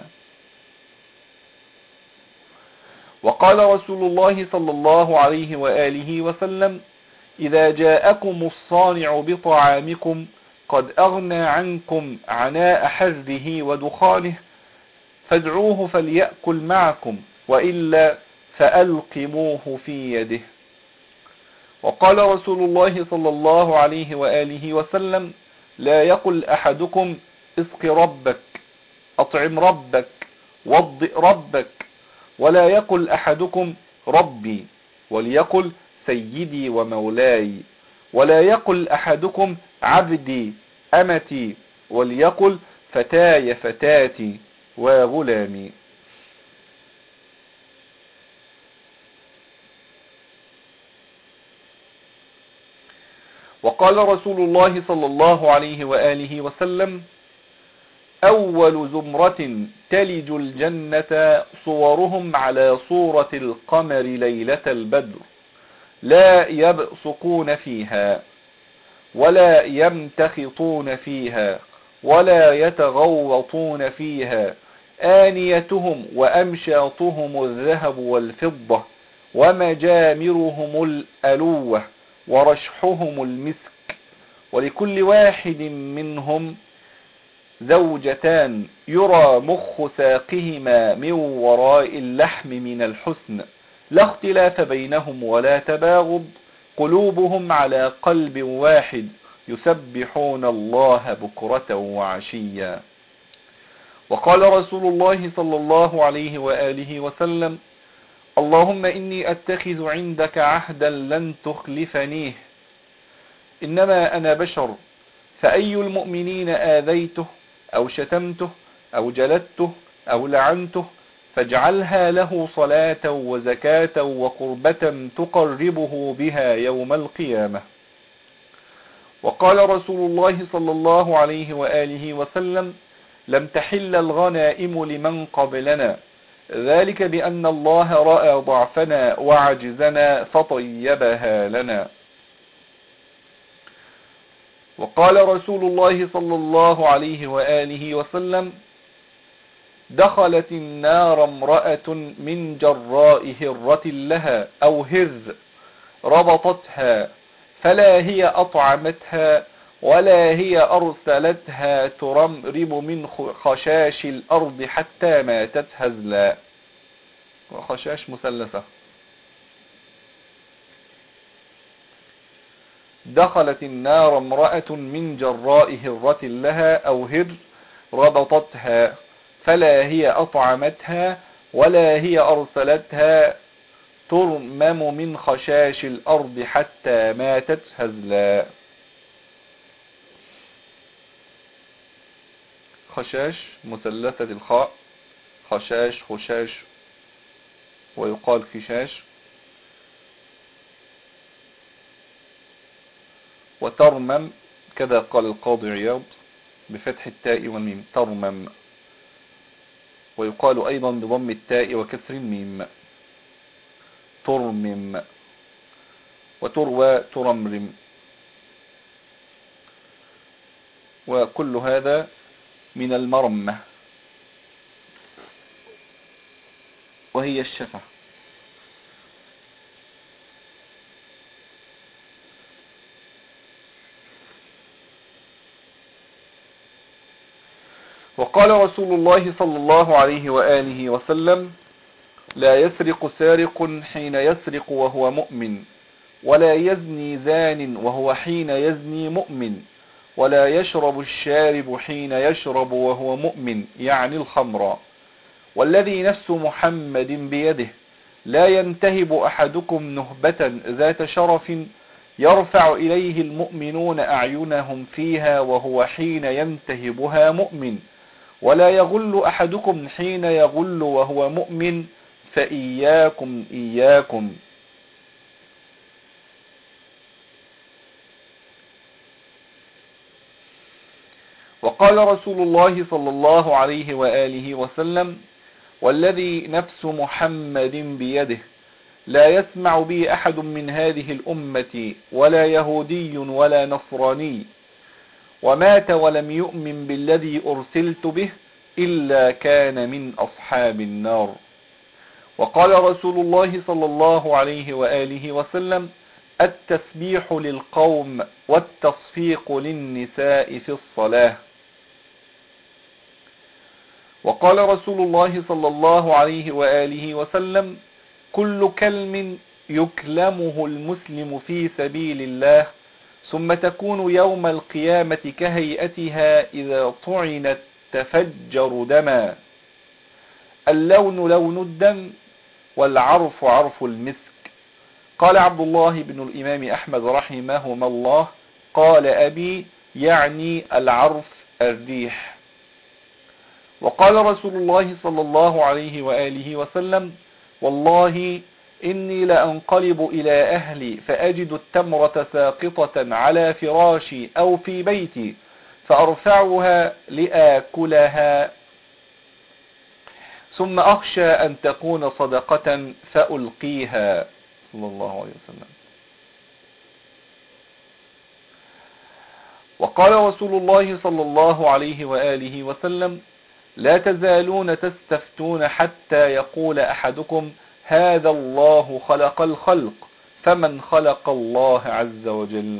وقال رسول الله صلى الله عليه وآله وسلم: إذا جاءكم الصانع بطعامكم قد أغنى عنكم عناء حزه ودخانه فادعوه فليأكل معكم، وإلا فألقموه في يده. وقال رسول الله صلى الله عليه وآله وسلم: لا يقل أحدكم اسق ربك، أطعم ربك، وضئ ربك، ولا يقل أحدكم ربي، وليقل سيدي ومولاي، ولا يقل أحدكم عبدي أمتي، وليقل فتاي فتاتي وغلامي. وقال رسول الله صلى الله عليه وآله وسلم: أول زمرة تلج الجنة صورهم على صورة القمر ليلة البدر، لا يبصقون فيها ولا يمتخطون فيها ولا يتغوطون فيها، آنيتهم وأمشاطهم الذهب والفضة، ومجامرهم الألوة، ورشحهم المسك، ولكل واحد منهم زوجتان يرى مخ ساقهما من وراء اللحم من الحسن، لا اختلاف بينهم ولا تباغض، قلوبهم على قلب واحد، يسبحون الله بكرة وعشيا. وقال رسول الله صلى الله عليه وآله وسلم: اللهم إني أتخذ عندك عهدا لن تخلفنيه، إنما أنا بشر، فأي المؤمنين آذيته أو شتمته أو جلدته أو لعنته فاجعلها له صلاة وزكاة وقربة تقربه بها يوم القيامة. وقال رسول الله صلى الله عليه وآله وسلم: لم تحل الغنائم لمن قبلنا، ذلك بأن الله رأى ضعفنا وعجزنا فطيبها لنا. وقال رسول الله صلى الله عليه وآله وسلم: دخلت النار امرأة من جراء هرة لها أو هرز ربطتها، فلا هي أطعمتها ولا هي أرسلتها ترمرب من خشاش الأرض حتى ماتت هزلا. وخشاش مثلثة. دخلت النار امرأة من جراء هرة لها أو هر ربطتها، فلا هي أطعمتها ولا هي أرسلتها ترمم من خشاش الأرض حتى ماتت هزلا. خشاش مثلثة الخاء، خشاش خشاش ويقال خشاش. وترمم كذا قال القاضي عياض بفتح التاء والميم، ترمم، ويقال أيضا بضم التاء وكسر الميم، ترمم، وتروى ترمرم. وكل هذا من المرمة وهي الشفة. وقال رسول الله صلى الله عليه وآله وسلم: لا يسرق سارق حين يسرق وهو مؤمن، ولا يزني زان وهو حين يزني مؤمن، ولا يشرب الشارب حين يشرب وهو مؤمن، يعني الخمر. والذي نفس محمد بيده لا ينتهب أحدكم نهبة ذات شرف يرفع إليه المؤمنون أعينهم فيها وهو حين ينتهبها مؤمن، ولا يغل أحدكم حين يغل وهو مؤمن، فإياكم إياكم. وقال رسول الله صلى الله عليه وآله وسلم: والذي نفس محمد بيده لا يسمع بي أحد من هذه الأمة ولا يهودي ولا نصراني ومات ولم يؤمن بالذي أرسلت به إلا كان من أصحاب النار. وقال رسول الله صلى الله عليه وآله وسلم: التسبيح للقوم والتصفيق للنساء في الصلاة. وقال رسول الله صلى الله عليه وآله وسلم: كل كلم يكلمه المسلم في سبيل الله ثم تكون يوم القيامة كهيئتها إذا طعنت تفجر دما، اللون لون الدم والعرف عرف المسك. قال عبد الله بن الإمام أحمد رحمهما الله: قال أبي يعني العرف الريح. وقال رسول الله صلى الله عليه وآله وسلم: والله إني لأنقلب إلى أهلي فأجد التمرة ساقطة على فراشي أو في بيتي فأرفعها لآكلها، ثم أخشى أن تكون صدقة فألقيها، صلى الله عليه وسلم. وقال رسول الله صلى الله عليه وآله وسلم: لا تزالون تستفتون حتى يقول أحدكم هذا الله خلق الخلق فمن خلق الله عز وجل.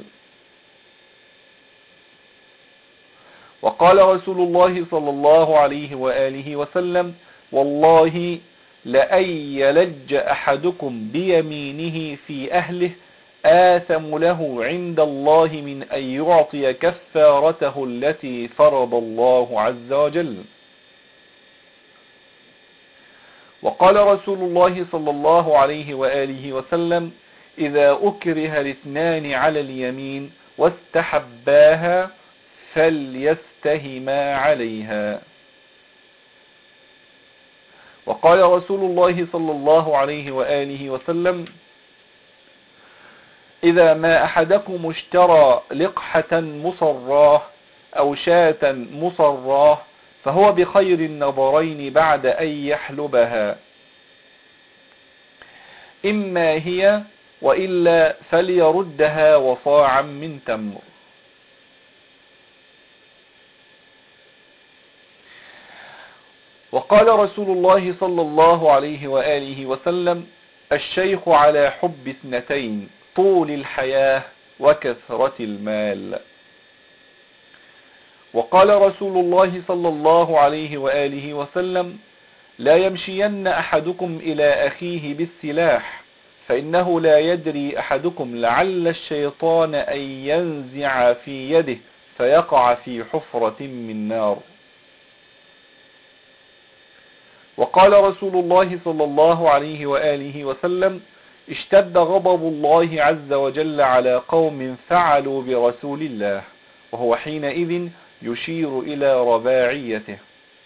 وقال رسول الله صلى الله عليه وآله وسلم: والله لأن يلج أحدكم بيمينه في أهله آثم له عند الله من أن يعطي كفارته التي فرض الله عز وجل. وقال رسول الله صلى الله عليه وآله وسلم: إذا أكره الاثنان على اليمين واستحباها فليستهما عليها. وقال رسول الله صلى الله عليه وآله وسلم: إذا ما أحدكم اشترى لقحة مصراه أو شاة مصراه فهو بخير النظرين بعد أن يحلبها، إما هي وإلا فليردها وصاعا من تمر. وقال رسول الله صلى الله عليه وآله وسلم: الشيخ على حب اثنتين، طول الحياة وكثرة المال. وقال رسول الله صلى الله عليه وآله وسلم: لا يمشين أحدكم إلى أخيه بالسلاح، فإنه لا يدري أحدكم لعل الشيطان أن ينزع في يده فيقع في حفرة من نار. وقال رسول الله صلى الله عليه وآله وسلم: اشتد غضب الله عز وجل على قوم فعلوا برسول الله، وهو حينئذ يشير إلى رباعيته.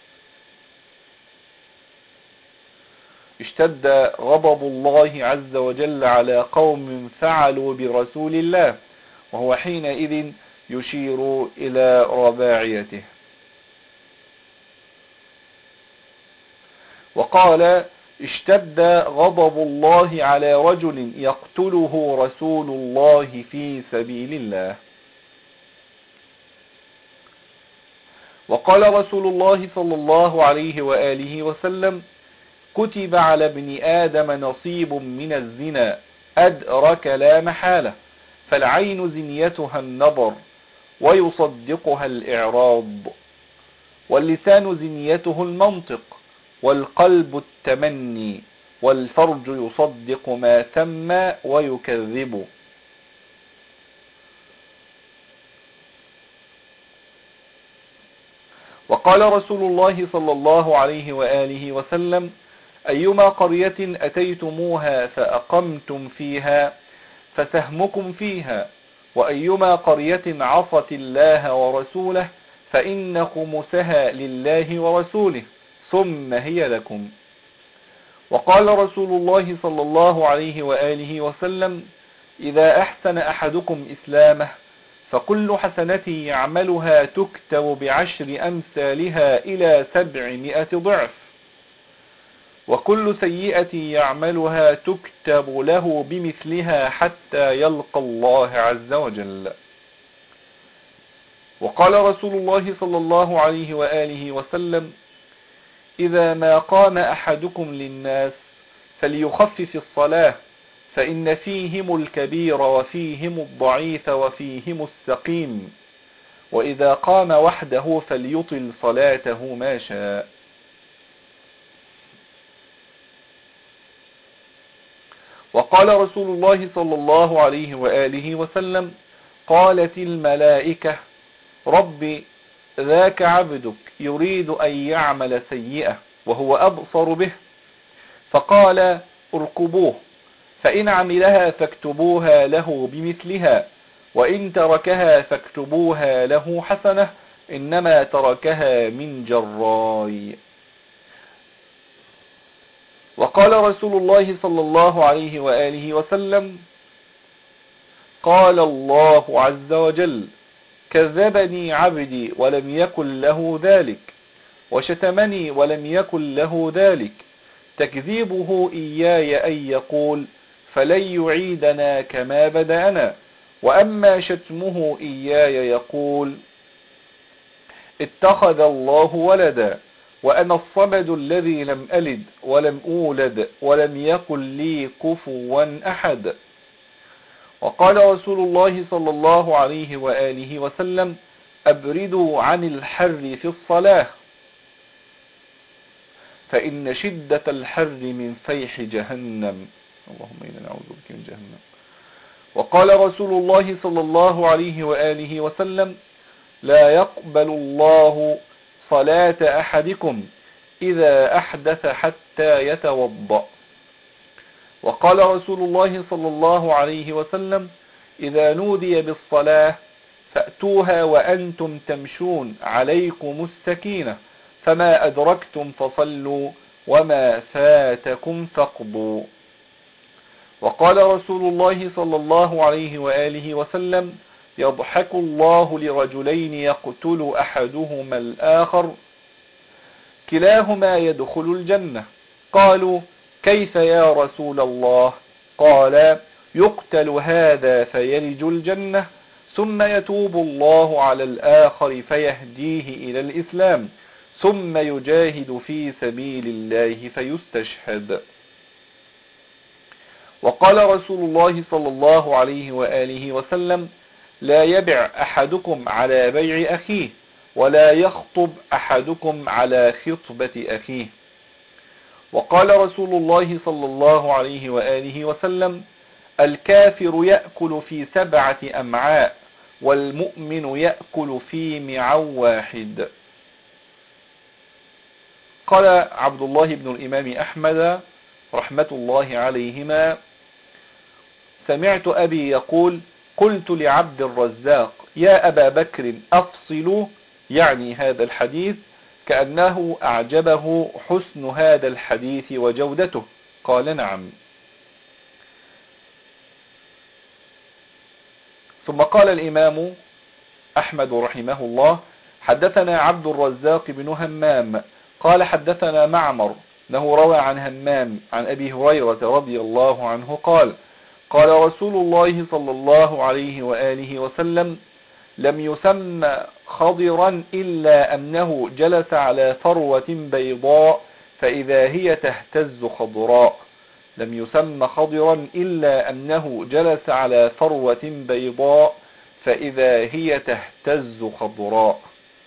اشتد غضب الله عز وجل على قوم فعلوا برسول الله، وهو حينئذ يشير إلى رباعيته. وقال: اشتد غضب الله على رجل يقتله رسول الله في سبيل الله. وقال رسول الله صلى الله عليه وآله وسلم: كتب على ابن آدم نصيب من الزنا أدرك لا محالة، فالعين زنيتها النظر ويصدقها الإعراض، واللسان زنيته المنطق، والقلب التمني، والفرج يصدق ما سمى ويكذب. وقال رسول الله صلى الله عليه وآله وسلم: أيما قرية أتيتموها فأقمتم فيها فسهمكم فيها، وأيما قرية عصت الله ورسوله فإن خمسها لله ورسوله ثم هي لكم. وقال رسول الله صلى الله عليه وآله وسلم: إذا أحسن أحدكم إسلامه فكل حسنة يعملها تكتب بعشر أمثالها إلى سبعمائة ضعف، وكل سيئة يعملها تكتب له بمثلها حتى يلقى الله عز وجل. وقال رسول الله صلى الله عليه وآله وسلم: إذا ما قام أحدكم للناس فليخفف الصلاة، فإن فيهم الكبير وفيهم الضعيف وفيهم السقيم، وإذا قام وحده فليطل صلاته ما شاء. وقال رسول الله صلى الله عليه وآله وسلم: قالت الملائكة: رب ذاك عبدك يريد أن يعمل سيئة وهو أبصر به، فقال: اركبوه، فإن عملها فاكتبوها له بمثلها، وإن تركها فاكتبوها له حسنة، إنما تركها من جراي. وقال رسول الله صلى الله عليه وآله وسلم: قال الله عز وجل: كذبني عبدي ولم يكن له ذلك، وشتمني ولم يكن له ذلك، تكذيبه إياي أن يقول فلن يعيدنا كما بدأنا، وأما شتمه إياي يقول اتخذ الله ولدا، وأنا الصمد الذي لم ألد ولم أولد ولم يكن لي كفوا أحد. وقال رسول الله صلى الله عليه وآله وسلم: أبردوا عن الحر في الصلاة، فإن شدة الحر من فيح جهنم. اللهم إنا نعوذ بك من جهنم. وقال رسول الله صلى الله عليه وآله وسلم: لا يقبل الله صلاة أحدكم إذا أحدث حتى يتوضأ. وقال رسول الله صلى الله عليه وسلم: إذا نودي بالصلاة فأتوها وأنتم تمشون، عليكم السكينة، فما أدركتم فصلوا وما فاتكم فاقضوا. وقال رسول الله صلى الله عليه وآله وسلم: يضحك الله لرجلين يقتل أحدهما الآخر كلاهما يدخل الجنة. قالوا: كيف يا رسول الله؟ قال: يقتل هذا فيلج الجنة، ثم يتوب الله على الآخر فيهديه إلى الإسلام، ثم يجاهد في سبيل الله فيستشهد. وقال رسول الله صلى الله عليه وآله وسلم: لا يبع أحدكم على بيع أخيه، ولا يخطب أحدكم على خطبة أخيه. وقال رسول الله صلى الله عليه وآله وسلم: الكافر يأكل في سبعة أمعاء، والمؤمن يأكل في معو واحد. قال عبد الله بن الإمام أحمد رحمة الله عليهما: سمعت أبي يقول: قلت لعبد الرزاق: يا أبا بكر أفصل، يعني هذا الحديث، كأنه أعجبه حسن هذا الحديث وجودته. قال: نعم. ثم قال الإمام أحمد رحمه الله: حدثنا عبد الرزاق بن همام قال حدثنا معمر أنه روى عن همام عن أبي هريرة رضي الله عنه قال: قال رسول الله صلى الله عليه وآله وسلم: لم يسمى خضرا إلا أنه جلس على فروة بيضاء فإذا هي تهتز خضراء. لم يسمى خضرا إلا أنه جلس على فروة بيضاء فإذا هي تهتز خضراء.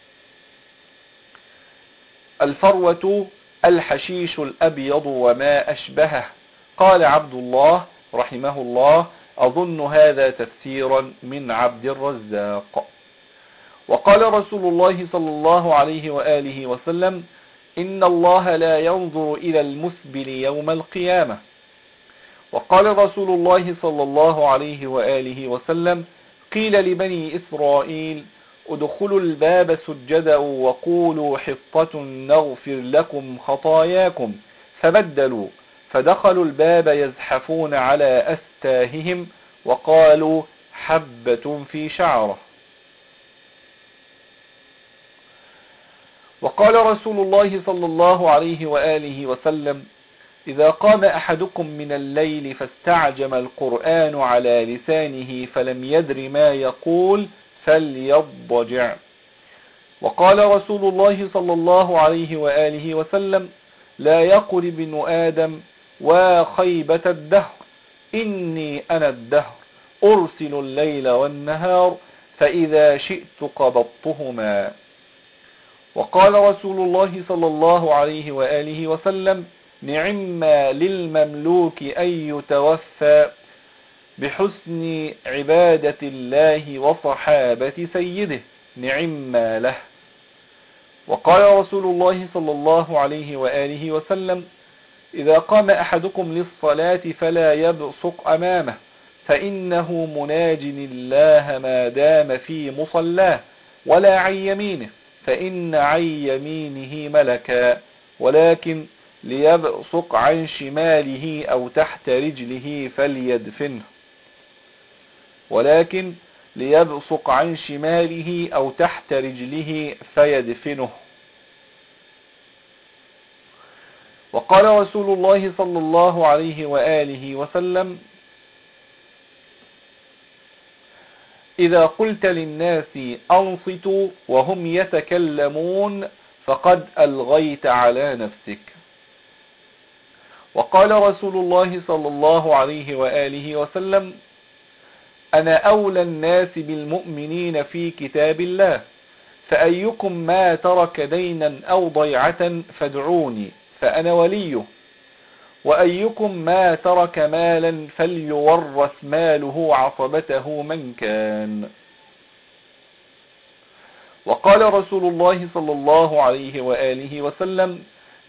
الفروة الحشيش الأبيض وما أشبهه. قال عبد الله رحمه الله: أظن هذا تفسيرا من عبد الرزاق. وقال رسول الله صلى الله عليه وآله وسلم: إن الله لا ينظر إلى المسبل يوم القيامة. وقال رسول الله صلى الله عليه وآله وسلم: قيل لبني إسرائيل: ادخلوا الباب سجدا وقولوا حطة نغفر لكم خطاياكم، فبدلوا فدخلوا الباب يزحفون على أستاههم وقالوا حبة في شعره. وقال رسول الله صلى الله عليه وآله وسلم: إذا قام أحدكم من الليل فاستعجم القرآن على لسانه فلم يدر ما يقول فليضجع. وقال رسول الله صلى الله عليه وآله وسلم: لا يقل ابن آدم وخيبة الدهر، إني أنا الدهر أرسل الليل والنهار فإذا شئت قبضتهما. وقال رسول الله صلى الله عليه وآله وسلم: نعم للمملوك أن يتوفى بحسن عبادة الله وصحابة سيده، نعم له. وقال رسول الله صلى الله عليه وآله وسلم: إذا قام أحدكم للصلاة فلا يبصق أمامه، فإنه مناج الله ما دام في مصلاه، ولا عن يمينه، فإن عن يمينه ملكا، ولكن ليبصق عن شماله أو تحت رجله فليدفنه ولكن ليبصق عن شماله أو تحت رجله فيدفنه. وقال رسول الله صلى الله عليه وآله وسلم: إذا قلت للناس أنصتوا وهم يتكلمون فقد ألغيت على نفسك. وقال رسول الله صلى الله عليه وآله وسلم: أنا أولى الناس بالمؤمنين في كتاب الله، فأيكم ما ترك دينا أو ضيعة فادعوني فأنا وليه، وأيكم ما ترك مالا فليورث ماله عصبته من كان. وقال رسول الله صلى الله عليه وآله وسلم: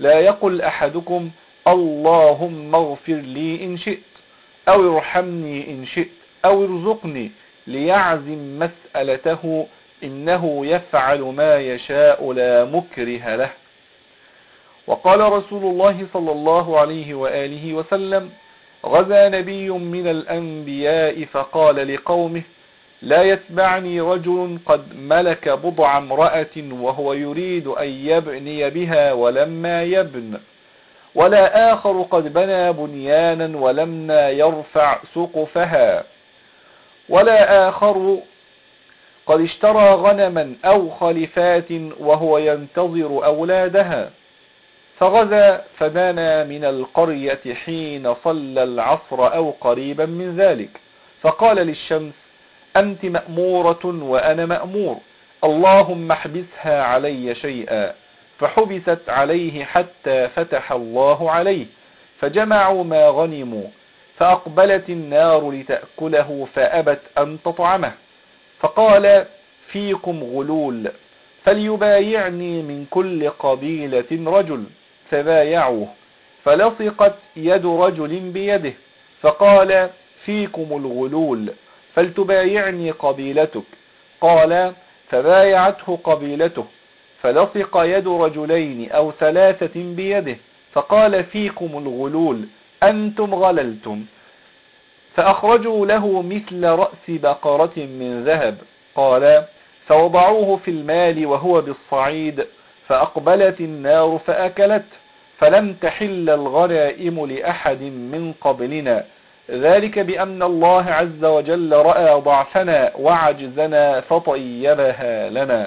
لا يقل أحدكم اللهم اغفر لي إن شئت، أو ارحمني إن شئت، أو ارزقني، ليعزم مسألته، إنه يفعل ما يشاء لا مكره له. وقال رسول الله صلى الله عليه وآله وسلم: غزا نبي من الأنبياء فقال لقومه: لا يتبعني رجل قد ملك بضع امرأة وهو يريد أن يبني بها ولما يبن، ولا آخر قد بنى بنيانا ولما يرفع سقفها، ولا آخر قد اشترى غنما أو خلفات وهو ينتظر أولادها. فغزا فدنا من القرية حين صلى العصر أو قريبا من ذلك، فقال للشمس: أنت مأمورة وأنا مأمور، اللهم احبسها علي شيئا. فحبست عليه حتى فتح الله عليه، فجمعوا ما غنموا، فأقبلت النار لتأكله فأبت أن تطعمه، فقال: فيكم غلول، فليبايعني من كل قبيلة رجل. فبايعوه، فلصقت يد رجل بيده، فقال: فيكم الغلول، فلتبايعني قبيلتك. قال: فبايعته قبيلته، فلصق يد رجلين أو ثلاثة بيده، فقال: فيكم الغلول، أنتم غللتم. فأخرجوا له مثل رأس بقرة من ذهب. قال: فوضعوه في المال وهو بالصعيد، فأقبلت النار فأكلته، فلم تحل الغنائم لأحد من قبلنا، ذلك بأن الله عز وجل رأى ضعفنا وعجزنا فطيبها لنا.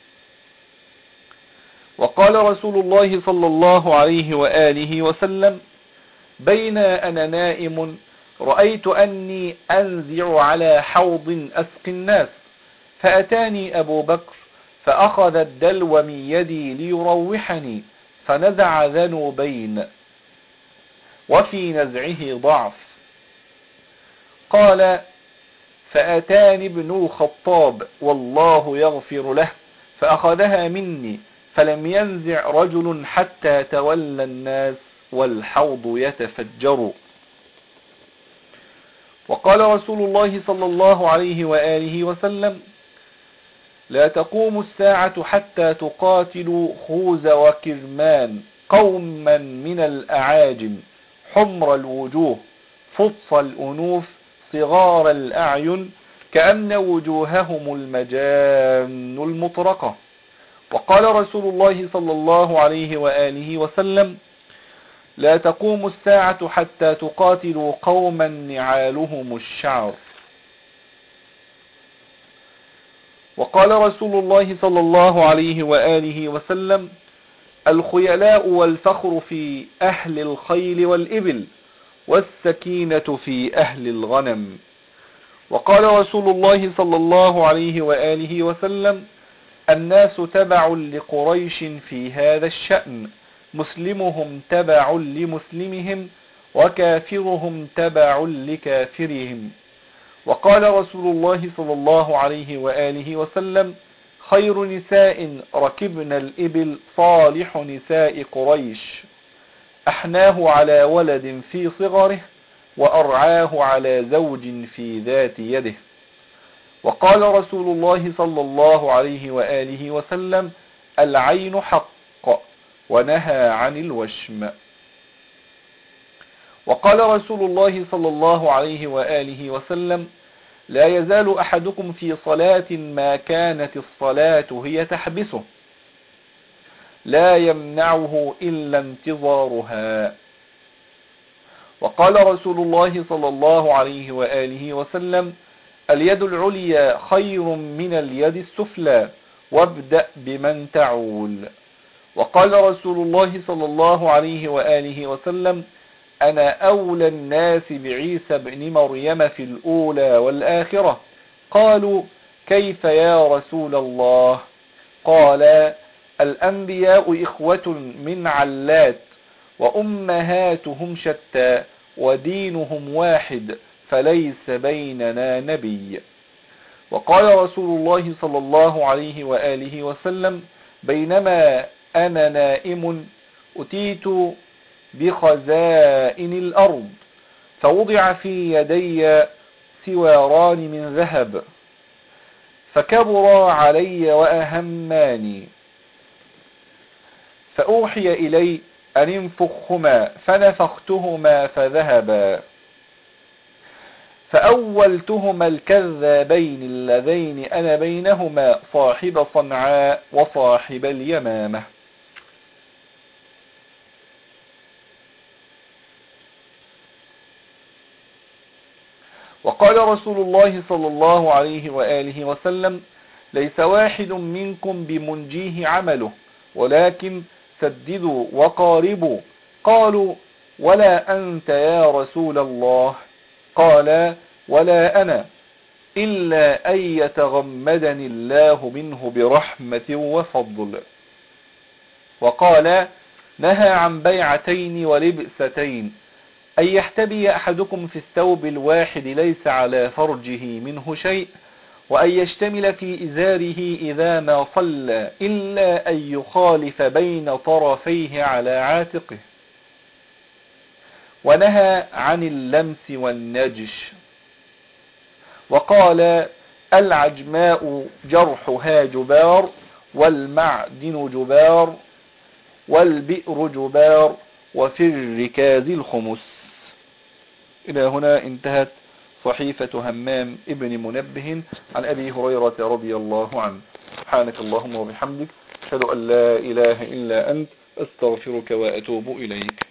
وقال رسول الله صلى الله عليه وآله وسلم: بين أنا نائم رأيت أني أنزع على حوض أسقي الناس، فأتاني أبو بكر فأخذ الدلو من يدي ليروحني، فنزع ذنوبين وفي نزعه ضعف. قال: فأتاني ابن الخطاب والله يغفر له، فأخذها مني، فلم ينزع رجل حتى تولى الناس والحوض يتفجر. وقال رسول الله صلى الله عليه وآله وسلم: لا تقوم الساعة حتى تقاتلوا خوذ وكرمان، قوما من الأعاجم، حمر الوجوه، فطس الأنوف، صغار الأعين، كأن وجوههم المجان المطرقة. وقال رسول الله صلى الله عليه وآله وسلم: لا تقوم الساعة حتى تقاتلوا قوما نعالهم الشعر. وقال رسول الله صلى الله عليه وآله وسلم: الخيلاء والفخر في أهل الخيل والإبل، والسكينة في أهل الغنم. وقال رسول الله صلى الله عليه وآله وسلم: الناس تبع لقريش في هذا الشأن، مسلمهم تبع لمسلمهم، وكافرهم تبع لكافرهم. وقال رسول الله صلى الله عليه وآله وسلم: خير نساء ركبن الإبل صالح نساء قريش، أحناه على ولد في صغره، وأرعاه على زوج في ذات يده. وقال رسول الله صلى الله عليه وآله وسلم: العين حق، ونهى عن الوشم. وقال رسول الله صلى الله عليه وآله وسلم: لا يزال أحدكم في صلاة ما كانت الصلاة هي تحبسه، لا يمنعه إلا انتظارها. وقال رسول الله صلى الله عليه وآله وسلم: اليد العليا خير من اليد السفلى، وابدأ بمن تعول. وقال رسول الله صلى الله عليه وآله وسلم: أنا أولى الناس بعيسى بن مريم في الأولى والآخرة. قالوا: كيف يا رسول الله؟ قال: الأنبياء إخوة من علات، وأمهاتهم شتى، ودينهم واحد، فليس بيننا نبي. وقال رسول الله صلى الله عليه وآله وسلم: بينما أنا نائم أتيت بخزائن الأرض فوضع في يدي سواران من ذهب فكبرا علي وأهماني، فأوحي إلي أن انفخهما فنفختهما فذهبا، فأولتهما الكذابين اللذين أنا بينهما صاحب صنعاء وصاحب اليمامة. وقال رسول الله صلى الله عليه وآله وسلم: ليس واحد منكم بمنجيه عمله، ولكن سددوا وقاربوا. قالوا: ولا أنت يا رسول الله؟ قال: ولا أنا، إلا أن يتغمدني الله منه برحمة وفضل. وقال: نهى عن بيعتين ولبستين، أن يحتبي أحدكم في الثوب الواحد ليس على فرجه منه شيء، وأن يشتمل في إزاره إذا ما صلى إلا أن يخالف بين طرفيه على عاتقه. ونهى عن اللمس والنجش. وقال: العجماء جرحها جبار، والمعدن جبار، والبئر جبار، وفي الركاز الخمس. إلى هنا انتهت صحيفة همام ابن منبه عن أبي هريرة رضي الله عنه. سبحانك اللهم وبحمدك، أشهد أن لا إله إلا أنت، أستغفرك وأتوب إليك.